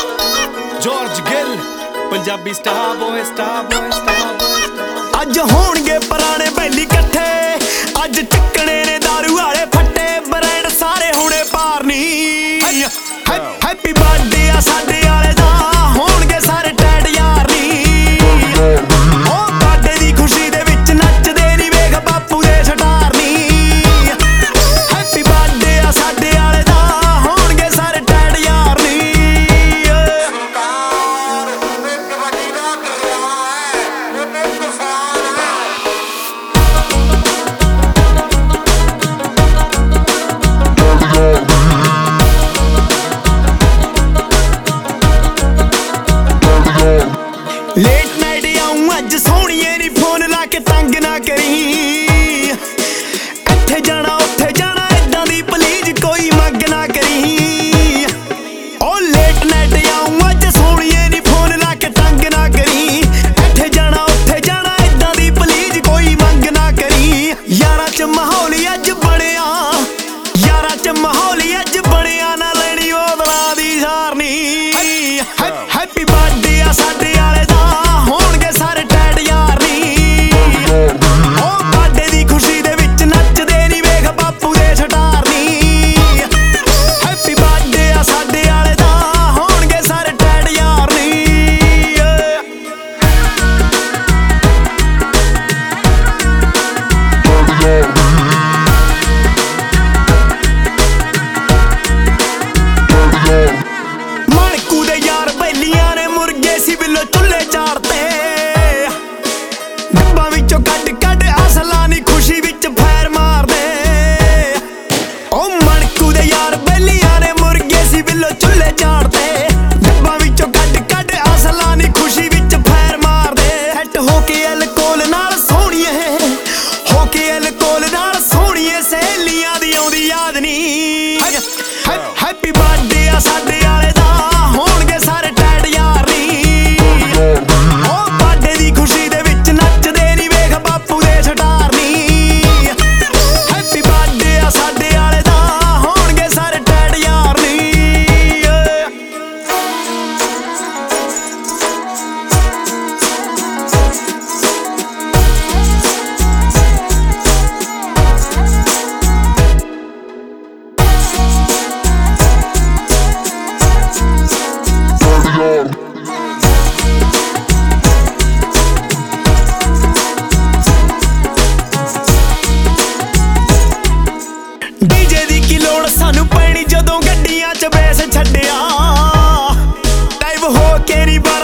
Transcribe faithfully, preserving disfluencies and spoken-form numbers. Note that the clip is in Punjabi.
George Gill Punjabi star boy star boy star boy. ਅੱਜ ਹੋਣਗੇ ਪੁਰਾਣੇ ਬੈਲੀ ਇਕੱਠੇ, ਅੱਜ ਟਿੱਕਣੇ ਨੇ ਦਾਰੂ ਵਾਲੇ ਫੱਟੇ, ਬ੍ਰਾਂਡ ਸਾਰੇ ਹੁਣੇ ਪਾਰਨੀ। ਹੈਪੀ ਬਰਥਡੇ ਆ ਸਾਡੇ ਵਾਲੇ ਦਾ, ਹੋਣਗੇ ਸਾਰੇ ਟੈਡ ਯਾਰ ਨੀ। ਉਹ ਬਰਥਡੇ ਦੀ ਖੁਸ਼ੀ ਦੇ ਵਿੱਚ ਨੱਚਦੇ ਨੀ, ਵੇਖ ਬਾਪੂ ਦੇ ਸਟਾਰ ਨੀ। ਹੈਪੀ ਬਰਥਡੇ ਆ ਸਾਡੇ ਵਾਲੇ ਦਾ, ਹੋਣਗੇ ਸਾਰੇ ਟੈਡ ਯਾਰ ਨੀ। ਲੇਟ ਨਾਈਟ ਆਉਂ ਅੱਜ ਸੋਹਣੀਏ ਨੀ, ਫੋਨ ਲਾ ਕੇ ਤੰਗ ਨਾ ਕਰੀ। ਇੱਥੇ ਜਾਣਾ ਉੱਥੇ ਜਾਣਾ ਏਦਾਂ ਦੀ ਪਲੀਜ਼ ਕੋਈ ਮੰਗ ਨਾ ਕਰੀ। ਉਹ ਲੇਟ ਨਾਈਟ ਆਉਂ ਅੱਜ ਸੋਹਣੀਏ ਨੀ, ਫੋਨ ਲਾ ਕੇ ਤੰਗ ਨਾ ਕਰੀ। ਇੱਥੇ ਜਾਣਾ ਉੱਥੇ ਜਾਣਾ ਏਦਾਂ ਦੀ ਪਲੀਜ਼ ਕੋਈ ਮੰਗ ਨਾ ਕਰੀ। ਯਾਰਾਂ ਚ ਮਾਹੌਲ ਅੱਜ ਬਣਿਆ, ਯਾਰਾਂ ਚ ਮਾਹੌਲ ਅੱਜ ਬਣਿਆ, ਨਾ ਲੈਣੀ ਬੋਤਲਾਂ ਦੀ ਸਾਰਨੀ। ਹੈਪੀ ਬਰਥਡੇ ਆ ਸਾਡੇ ਵਾਲੇ ਦਾ, ਹੋਣਗੇ ਸਾਰੇ ਟੈਡ ਯਾਰ ਨੀ। ਉਹ ਬਰਥਡੇ ਦੀ ਖੁਸ਼ੀ ਦੇ ਵਿੱਚ ਨੱਚਦੇ ਨੀ, ਵੇਖ ਬਾਪੂ ਦੇ ਸਟਾਰ ਨੀ। ਹੈਪੀ ਬਰਥਡੇ ਆ ਸਾਡੇ ਵਾਲੇ ਦਾ, ਹੋਣਗੇ ਸਾਰੇ ਟੈਡ ਯਾਰ ਨੀ। ਮਣਕੂ ਦੇ ਯਾਰ ਬੈਲੀਆਂ ਨੇ ਮੁਰਗੇ ਸੀ ਬਿੱਲੋ ਚੁੱਲ੍ਹੇ ਚਾੜਤੇ। ਡੱਬਾਂ ਵਿੱਚੋਂ ਕੱਢ ਕੱਢ ਅਸਲਾਂ ਨੀ, ਖੁਸ਼ੀ ਵਿੱਚ ਫੈਰ ਮਾਰਦੇ। ਉਹ ਮਣਕੂ ਦੇ ਯਾਰ ਬੈਲੀਆਂ ਨੇ ਮੁਰਗੇ ਸੀ ਬਿੱਲੋ ਚੁੱਲ੍ਹੇ ਚਾੜਤੇ। ਡੱਬਾਂ ਵਿੱਚੋਂ ਕੱਢ ਕੱਢ ਅਸਲਾਂ ਨੀ, ਖੁਸ਼ੀ ਵਿੱਚ ਫੈਰ ਮਾਰਦੇ। ਸੈੱਟ ਹੋ ਕੇ ਅਲਕੋਹਲ ਨਾਲ ਸੋਹਣੀਏ, ਹੋ ਕੇ ਅਲਕੋਹਲ ਨਾਲ ਸੋਹਣੀਏ, ਸਹੇਲੀਆਂ ਦੀ ਆਉਂਦੀ ਯਾਦ ਨੀ। ਹੈਪੀ ਬਰਥਡੇ ਆ ਸਾਡੇ ਵਾਲੇ ਦਾ, ਹੋਣਗੇ ਸਾਰੇ ਟੈਡ ਯਾਰ ਨੀ। ਉਹ ਬਰਥਡੇ ਦੀ ਖੁਸ਼ੀ ਦੇ ਵਿੱਚ ਨੱਚਦੇ ਨੀ, ਵੇਖ ਬਾਪੂ ਦੇ ਸਟਾਰ ਨੀ। ਹੈਪੀ ਬਰਥਡੇ ਆ ਸਾਡੇ ਵਾਲੇ ਦਾ, ਹੋਣਗੇ ਸਾਰੇ ਟੈਡ ਯਾਰ ਨੀ। ਡੀਜੇ ਦੀ ਕੀ ਲੋੜ ਸਾਨੂੰ ਪੈਣੀ, ਜਦੋਂ ਗੱਡੀਆਂ ਚ ਬੇਸ ਛੱਡਿਆ। ਲਾਈਵ ਹੋ ਕੇ ਨੀ ਬਾਰਾਂ